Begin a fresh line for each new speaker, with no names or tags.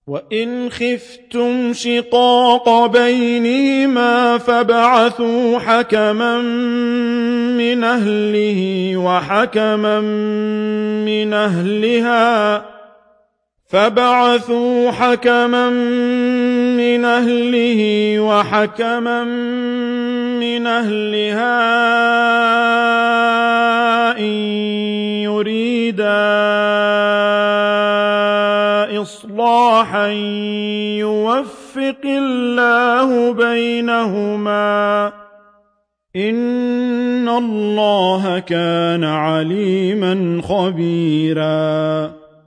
وَإِنْ خِفْتُمْ شِقَاقَ بَيْنِهِمَا فَابْعَثُوا حَكَمًا مِّنْ أَهْلِهِ وَحَكَمًا مِّنْ أَهْلِهَا إِن يُرِيدَا إِصْلَاحًا يُوَفِّقِ اللَّهُ بَيْنَهُمَا ۗ إِنَّ اللَّهَ كَانَ عَلِيمًا خَبِيرًا.